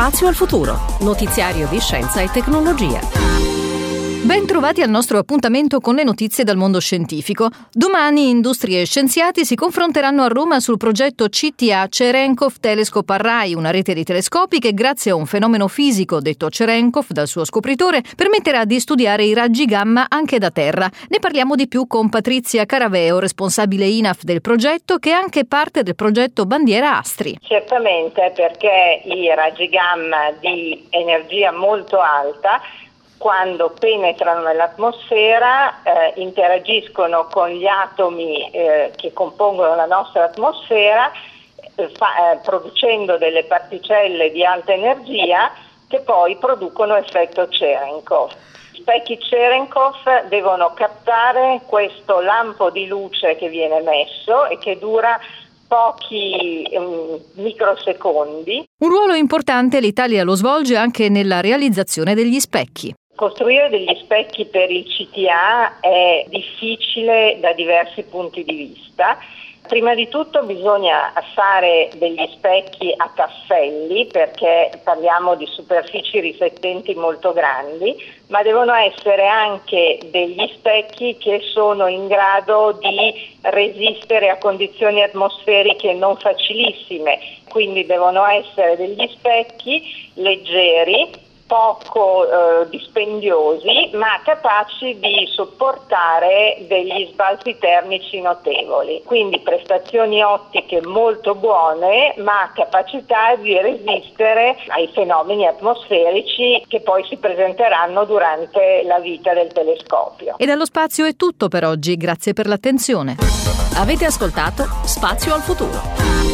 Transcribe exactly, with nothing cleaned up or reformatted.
Spazio al futuro, notiziario di scienza e tecnologia. Ben trovati al nostro appuntamento con le notizie dal mondo scientifico. Domani industrie e scienziati si confronteranno a Roma sul progetto C T A Cherenkov Telescope Array, una rete di telescopi che grazie a un fenomeno fisico detto Cherenkov dal suo scopritore permetterà di studiare i raggi gamma anche da terra. Ne parliamo di più con Patrizia Caraveo, responsabile I N A F del progetto, che è anche parte del progetto Bandiera Astri. Certamente, perché i raggi gamma di energia molto alta, quando penetrano nell'atmosfera, eh, interagiscono con gli atomi eh, che compongono la nostra atmosfera, eh, fa, eh, producendo delle particelle di alta energia che poi producono effetto Cherenkov. Gli specchi Cherenkov devono captare questo lampo di luce che viene emesso e che dura pochi um, microsecondi. Un ruolo importante l'Italia lo svolge anche nella realizzazione degli specchi. Costruire degli specchi per il C T A è difficile da diversi punti di vista. Prima di tutto bisogna fare degli specchi a tasselli, perché parliamo di superfici riflettenti molto grandi, ma devono essere anche degli specchi che sono in grado di resistere a condizioni atmosferiche non facilissime, quindi devono essere degli specchi leggeri, poco eh, dispendiosi, ma capaci di sopportare degli sbalzi termici notevoli. Quindi prestazioni ottiche molto buone, ma capacità di resistere ai fenomeni atmosferici che poi si presenteranno durante la vita del telescopio. E dallo spazio è tutto per oggi, grazie per l'attenzione. Avete ascoltato Spazio al futuro.